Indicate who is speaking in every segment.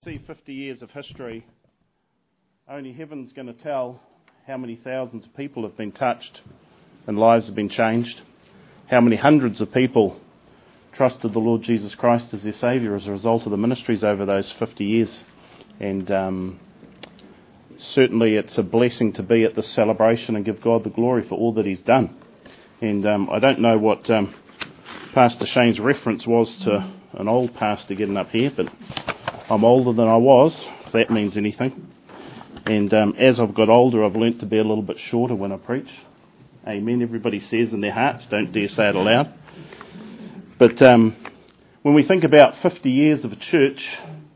Speaker 1: See 50 years of history, only heaven's going to tell how many thousands of people have been touched and lives have been changed, how many hundreds of people trusted the Lord Jesus Christ as their Saviour as a result of the ministries over those 50 years. And certainly it's a blessing to be at this celebration and give God the glory for all that He's done. And I don't know what Pastor Shane's reference was to an old pastor getting up here, but I'm older than I was, if that means anything. And as I've got older, I've learnt to be a little bit shorter when I preach. Amen. Everybody says in their hearts, don't dare say it aloud. But when we think about 50 years of a church,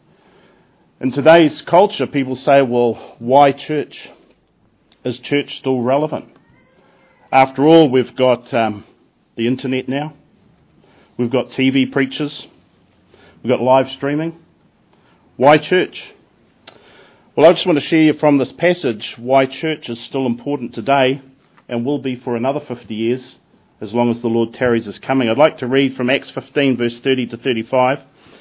Speaker 1: in today's culture, people say, well, why church? Is church still relevant? After all, we've got the internet now. We've got TV preachers. We've got live streaming. Why church? Well, I just want to share from this passage why church is still important today and will be for another 50 years, as long as the Lord tarries His coming. I'd like to read from Acts 15, verse 30 to 35.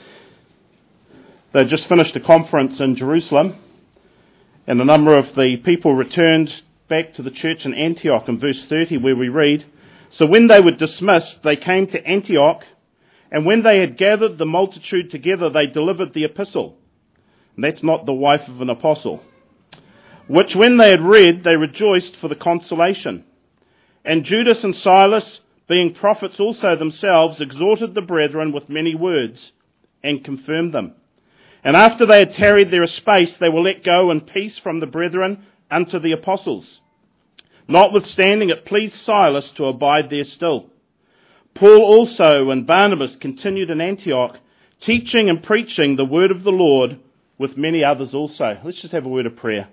Speaker 1: They'd just finished a conference in Jerusalem, and a number of the people returned back to the church in Antioch in verse 30, where we read, "So when they were dismissed, they came to Antioch, and when they had gathered the multitude together, they delivered the epistle." And that's not the wife of an apostle. "Which when they had read, they rejoiced for the consolation. And Judas and Silas, being prophets also themselves, exhorted the brethren with many words, and confirmed them. And after they had tarried there a space, they were let go in peace from the brethren unto the apostles. Notwithstanding, it pleased Silas to abide there still. Paul also and Barnabas continued in Antioch, teaching and preaching the word of the Lord with many others also." Let's just have a word of prayer.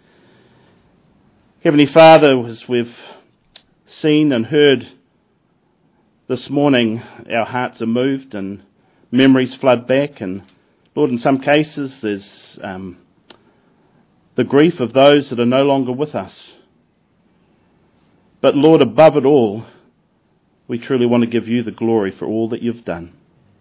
Speaker 1: Heavenly Father, as we've seen and heard this morning, our hearts are moved and memories flood back. And Lord, in some cases there's the grief of those that are no longer with us. But Lord, above it all, we truly want to give You the glory for all that You've done.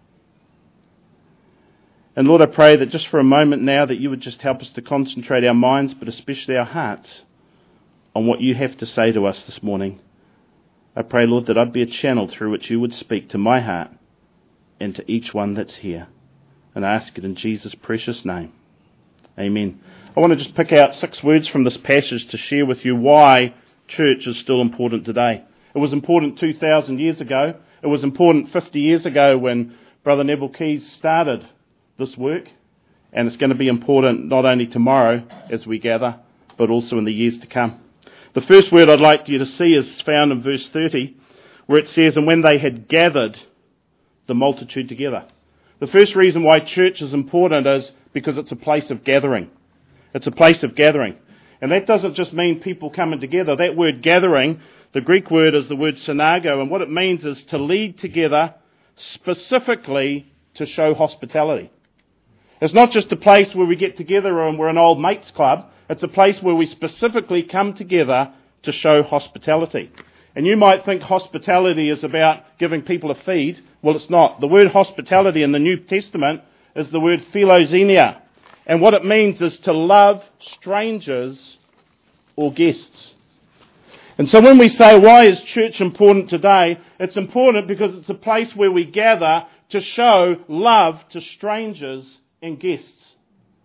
Speaker 1: And Lord, I pray that just for a moment now that You would just help us to concentrate our minds, but especially our hearts, on what You have to say to us this morning. I pray, Lord, that I'd be a channel through which You would speak to my heart and to each one that's here. And I ask it in Jesus' precious name. Amen. I want to just pick out 6 words from this passage to share with you why church is still important today. It was important 2,000 years ago. It was important 50 years ago when Brother Neville Keys started this work, and it's going to be important not only tomorrow as we gather, but also in the years to come. The first word I'd like you to see is found in verse 30, where it says, "And when they had gathered the multitude together." The first reason why church is important is because it's a place of gathering. It's a place of gathering. And that doesn't just mean people coming together. That word gathering, the Greek word is the word synago, and what it means is to lead together specifically to show hospitality. It's not just a place where we get together and we're an old mates club. It's a place where we specifically come together to show hospitality. And you might think hospitality is about giving people a feed. Well, it's not. The word hospitality in the New Testament is the word philoxenia. And what it means is to love strangers or guests. And so when we say, why is church important today? It's important because it's a place where we gather to show love to strangers and guests.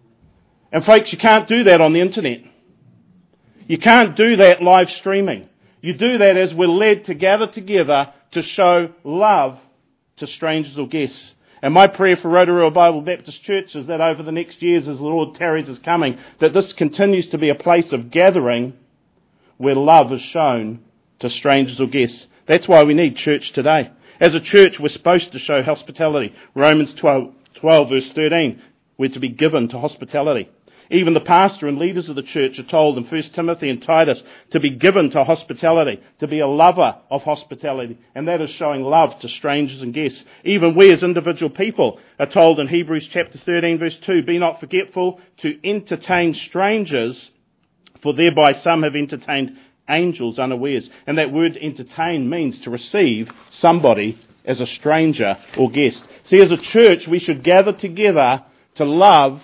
Speaker 1: And folks, you can't do that on the internet. You can't do that live streaming. You do that as we're led to gather together to show love to strangers or guests. And my prayer for Rotorua Bible Baptist Church is that over the next years, as the Lord tarries His coming, that this continues to be a place of gathering where love is shown to strangers or guests. That's why we need church today. As a church, we're supposed to show hospitality. Romans 12 verse 13, we're to be given to hospitality. Even the pastor and leaders of the church are told in 1 Timothy and Titus to be given to hospitality, to be a lover of hospitality, and that is showing love to strangers and guests. Even we as individual people are told in Hebrews chapter 13 verse 2, "Be not forgetful to entertain strangers, for thereby some have entertained angels unawares." And that word entertain means to receive somebody as a stranger or guest. See, as a church, we should gather together to love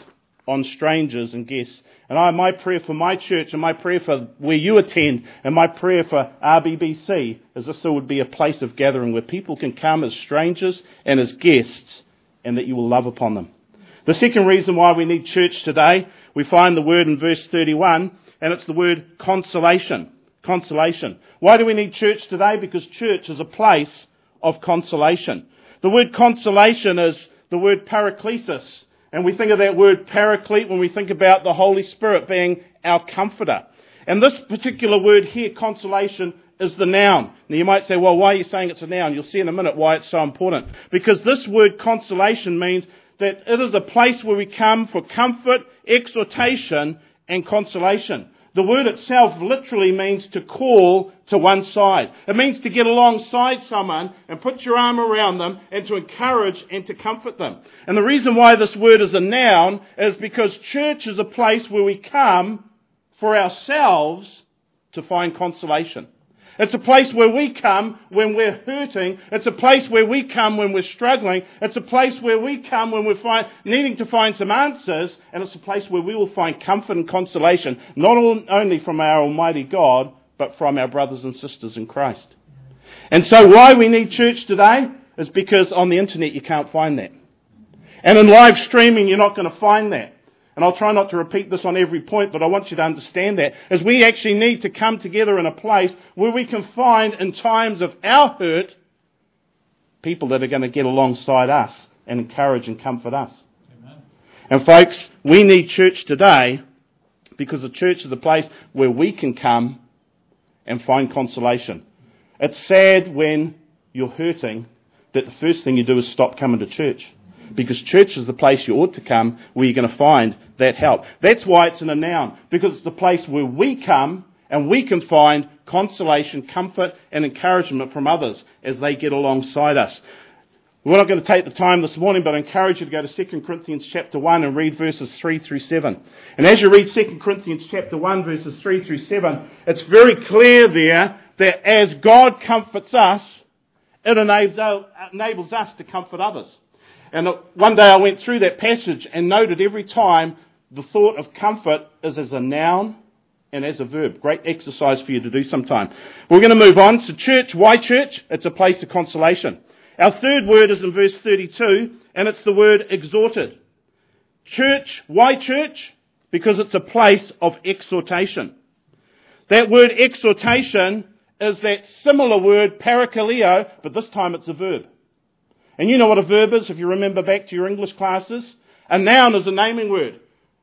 Speaker 1: on strangers and guests. And my prayer for my church and my prayer for where you attend and my prayer for RBBC is this would be a place of gathering where people can come as strangers and as guests and that you will love upon them. The second reason why we need church today, we find the word in verse 31, and it's the word consolation. Consolation. Why do we need church today? Because church is a place of consolation. The word consolation is the word paraklesis. And we think of that word paraclete when we think about the Holy Spirit being our comforter. And this particular word here, consolation, is the noun. Now you might say, well, why are you saying it's a noun? You'll see in a minute why it's so important. Because this word consolation means that it is a place where we come for comfort, exhortation, and consolation. The word itself literally means to call to one side. It means to get alongside someone and put your arm around them and to encourage and to comfort them. And the reason why this word is a noun is because church is a place where we come for ourselves to find consolation. It's a place where we come when we're hurting. It's a place where we come when we're struggling. It's a place where we come when we're needing to find some answers. And it's a place where we will find comfort and consolation, not only from our Almighty God, but from our brothers and sisters in Christ. And so why we need church today is because on the internet you can't find that. And in live streaming you're not going to find that. And I'll try not to repeat this on every point, but I want you to understand that, as we actually need to come together in a place where we can find, in times of our hurt, people that are going to get alongside us and encourage and comfort us. Amen. And folks, we need church today because the church is a place where we can come and find consolation. It's sad when you're hurting that the first thing you do is stop coming to church. Because church is the place you ought to come where you're going to find that help. That's why it's in a noun. Because it's the place where we come and we can find consolation, comfort and encouragement from others as they get alongside us. We're not going to take the time this morning, but I encourage you to go to 2 Corinthians chapter 1 and read verses 3 through 7. And as you read 2 Corinthians chapter 1 verses 3 through 7, it's very clear there that as God comforts us, it enables us to comfort others. And one day I went through that passage and noted every time the thought of comfort is as a noun and as a verb. Great exercise for you to do sometime. We're going to move on. So church, why church? It's a place of consolation. Our third word is in verse 32, and it's the word exhorted. Church, why church? Because it's a place of exhortation. That word exhortation is that similar word parakaleo, but this time it's a verb. And you know what a verb is if you remember back to your English classes. A noun is a naming word.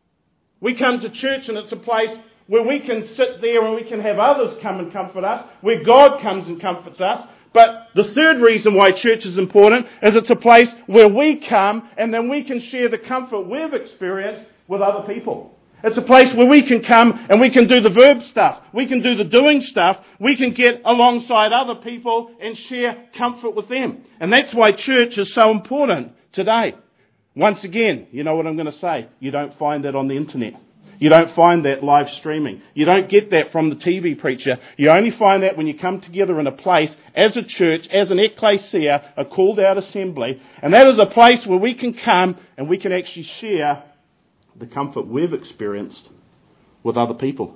Speaker 1: We come to church and it's a place where we can sit there and we can have others come and comfort us, where God comes and comforts us. But the third reason why church is important is it's a place where we come and then we can share the comfort we've experienced with other people. It's a place where we can come and we can do the verb stuff. We can do the doing stuff. We can get alongside other people and share comfort with them. And that's why church is so important today. Once again, you know what I'm going to say. You don't find that on the internet. You don't find that live streaming. You don't get that from the TV preacher. You only find that when you come together in a place as a church, as an ecclesia, a called out assembly. And that is a place where we can come and we can actually share the comfort we've experienced with other people.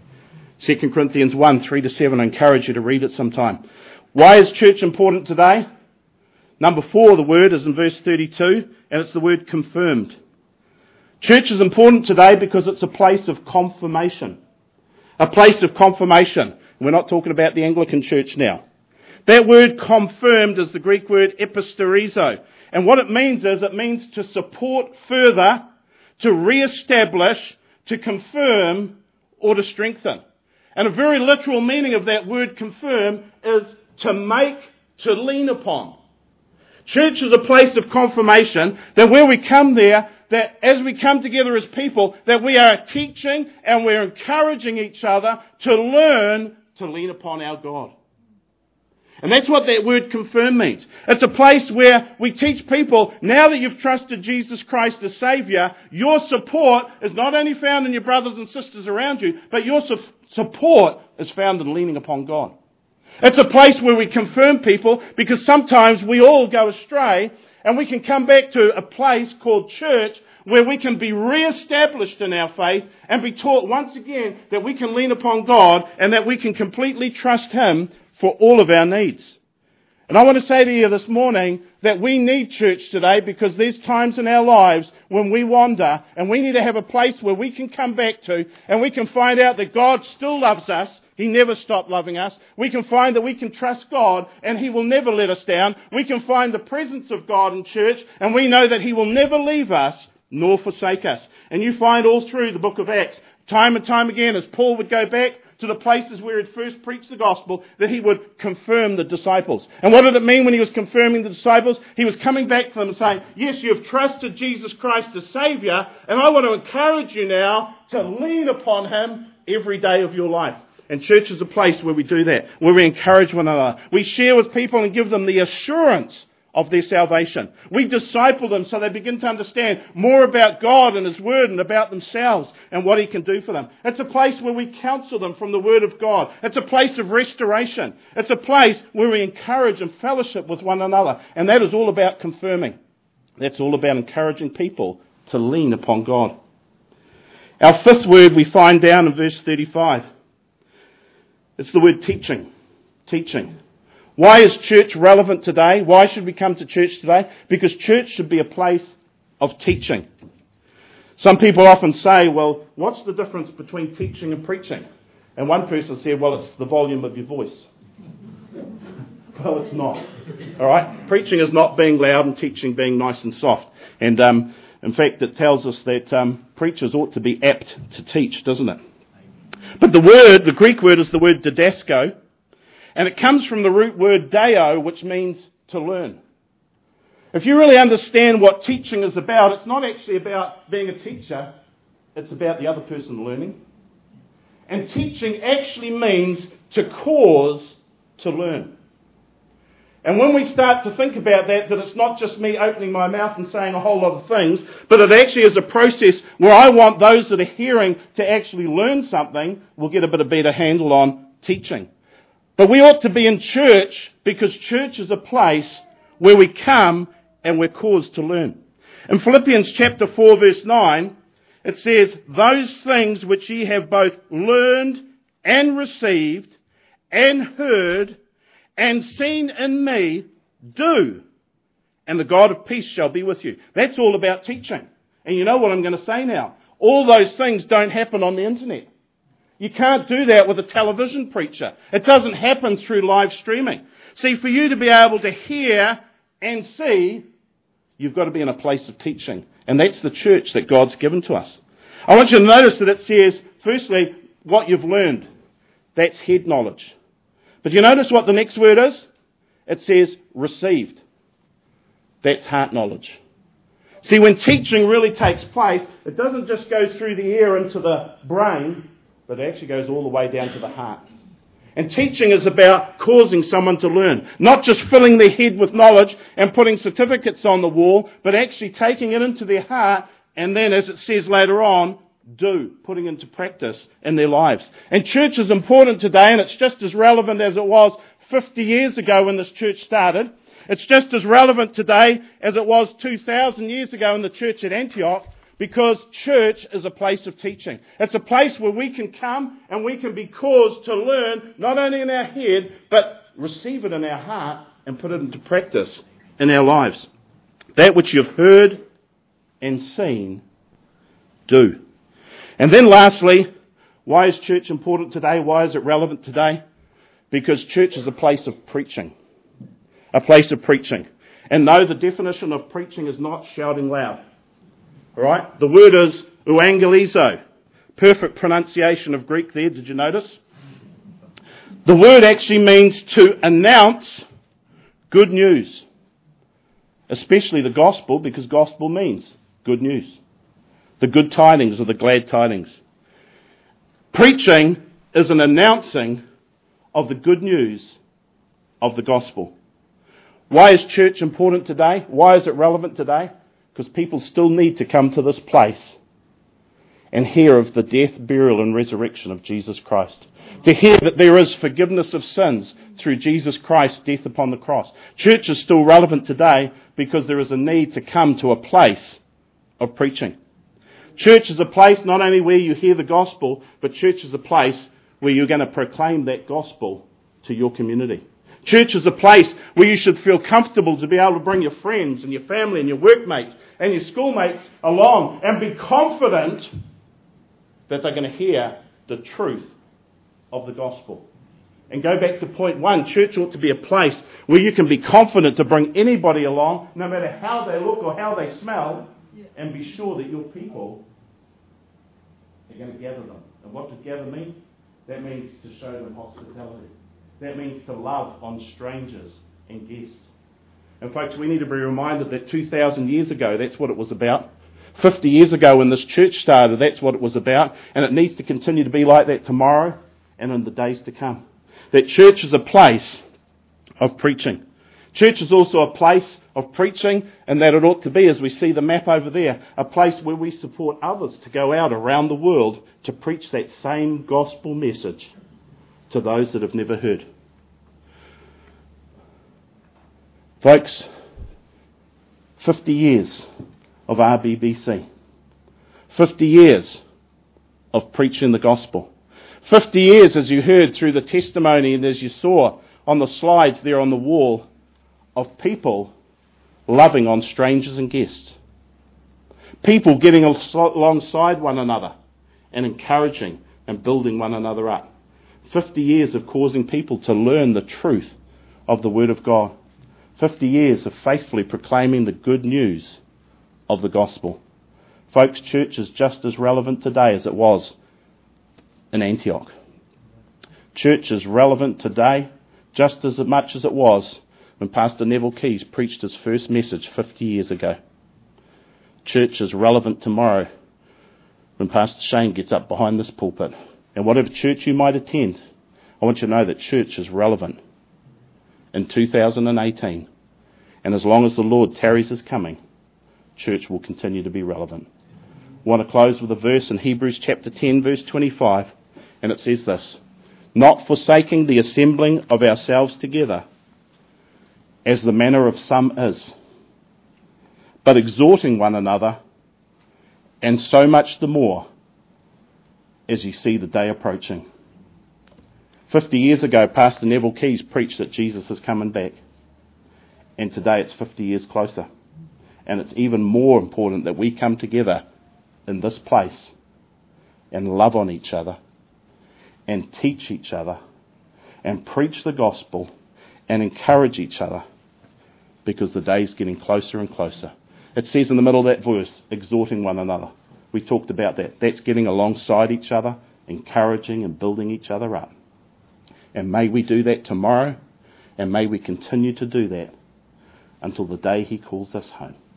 Speaker 1: 2 Corinthians 1, 3-7, I encourage you to read it sometime. Why is church important today? Number 4, the word is in verse 32, and it's the word confirmed. Church is important today because it's a place of confirmation. A place of confirmation. We're not talking about the Anglican church now. That word confirmed is the Greek word episterizo. And what it means is it means to support further, to re-establish, to confirm, or to strengthen. And a very literal meaning of that word confirm is to make, to lean upon. Church is a place of confirmation that where we come there, that as we come together as people, that we are teaching and we're encouraging each other to learn to lean upon our God. And that's what that word confirm means. It's a place where we teach people, now that you've trusted Jesus Christ as Saviour, your support is not only found in your brothers and sisters around you, but your support is found in leaning upon God. It's a place where we confirm people because sometimes we all go astray and we can come back to a place called church where we can be re-established in our faith and be taught once again that we can lean upon God and that we can completely trust Him for all of our needs. And I want to say to you this morning that we need church today because there's times in our lives when we wander and we need to have a place where we can come back to and we can find out that God still loves us. He never stopped loving us. We can find that we can trust God and He will never let us down. We can find the presence of God in church and we know that He will never leave us nor forsake us. And you find all through the book of Acts, time and time again, as Paul would go back to the places where he'd first preached the gospel, that he would confirm the disciples. And what did it mean when he was confirming the disciples? He was coming back to them and saying, yes, you have trusted Jesus Christ as Saviour, and I want to encourage you now to lean upon Him every day of your life. And church is a place where we do that, where we encourage one another. We share with people and give them the assurance of their salvation. We disciple them so they begin to understand more about God and His Word and about themselves and what He can do for them. It's a place where we counsel them from the Word of God. It's a place of restoration. It's a place where we encourage and fellowship with one another. And that is all about confirming. That's all about encouraging people to lean upon God. Our fifth word we find down in verse 35. It's the word teaching. Teaching. Why is church relevant today? Why should we come to church today? Because church should be a place of teaching. Some people often say, well, what's the difference between teaching and preaching? And one person said, well, it's the volume of your voice. Well, it's not. All right? Preaching is not being loud and teaching being nice and soft. And in fact, it tells us that preachers ought to be apt to teach, doesn't it? But the Greek word is the word didasko. And it comes from the root word deo, which means to learn. If you really understand what teaching is about, it's not actually about being a teacher. It's about the other person learning. And teaching actually means to cause to learn. And when we start to think about that it's not just me opening my mouth and saying a whole lot of things, but it actually is a process where I want those that are hearing to actually learn something, we'll get a bit of better handle on teaching. But we ought to be in church because church is a place where we come and we're caused to learn. In Philippians chapter 4 verse 9, it says, those things which ye have both learned and received and heard and seen in me, do, and the God of peace shall be with you. That's all about teaching. And you know what I'm going to say now? All those things don't happen on the internet. You can't do that with a television preacher. It doesn't happen through live streaming. See, for you to be able to hear and see, you've got to be in a place of teaching. And that's the church that God's given to us. I want you to notice that it says, firstly, what you've learned. That's head knowledge. But you notice what the next word is? It says received. That's heart knowledge. See, when teaching really takes place, it doesn't just go through the ear into the brain, but it actually goes all the way down to the heart. And teaching is about causing someone to learn. Not just filling their head with knowledge and putting certificates on the wall, but actually taking it into their heart and then, as it says later on, putting into practice in their lives. And church is important today, and it's just as relevant as it was 50 years ago when this church started. It's just as relevant today as it was 2,000 years ago in the church at Antioch. Because church is a place of teaching. It's a place where we can come and we can be caused to learn, not only in our head, but receive it in our heart and put it into practice in our lives. That which you've heard and seen, do. And then lastly, why is church important today? Why is it relevant today? Because church is a place of preaching. A place of preaching. And no, the definition of preaching is not shouting loud. All right? The word is euangelizo. Perfect pronunciation of Greek there, did you notice? The word actually means to announce good news. Especially the gospel, because gospel means good news. The good tidings or the glad tidings. Preaching is an announcing of the good news of the gospel. Why is church important today? Why is it relevant today? Because people still need to come to this place and hear of the death, burial and resurrection of Jesus Christ. To hear that there is forgiveness of sins through Jesus Christ's death upon the cross. Church is still relevant today because there is a need to come to a place of preaching. Church is a place not only where you hear the gospel, but church is a place where you're going to proclaim that gospel to your community. Church is a place where you should feel comfortable to be able to bring your friends and your family and your workmates and your schoolmates along and be confident that they're going to hear the truth of the gospel. And go back to point one, church ought to be a place where you can be confident to bring anybody along, no matter how they look or how they smell, and be sure that your people are going to gather them. And what does gather mean? That means to show them hospitality. That means to love on strangers and guests. And folks, we need to be reminded that 2,000 years ago, that's what it was about. 50 years ago when this church started, that's what it was about. And it needs to continue to be like that tomorrow and in the days to come. That church is a place of preaching. Church is also a place of preaching, and that it ought to be, as we see the map over there, a place where we support others to go out around the world to preach that same gospel message to those that have never heard. Folks, 50 years of RBBC. 50 years of preaching the gospel. 50 years, as you heard through the testimony and as you saw on the slides there on the wall, of people loving on strangers and guests. People getting alongside one another and encouraging and building one another up. 50 years of causing people to learn the truth of the Word of God. 50 years of faithfully proclaiming the good news of the gospel. Folks, church is just as relevant today as it was in Antioch. Church is relevant today just as much as it was when Pastor Neville Keys preached his first message 50 years ago. Church is relevant tomorrow when Pastor Shane gets up behind this pulpit. And whatever church you might attend, I want you to know that church is relevant in 2018. And as long as the Lord tarries his coming, church will continue to be relevant. I want to close with a verse in Hebrews chapter 10, verse 25. And it says this: not forsaking the assembling of ourselves together, as the manner of some is, but exhorting one another, and so much the more as you see the day approaching. 50 years ago, Pastor Neville Keys preached that Jesus is coming back. And today it's 50 years closer. And it's even more important that we come together in this place and love on each other and teach each other and preach the gospel and encourage each other, because the day's getting closer and closer. It says in the middle of that verse, exhorting one another. We talked about that. That's getting alongside each other, encouraging and building each other up. And may we do that tomorrow, and may we continue to do that until the day he calls us home.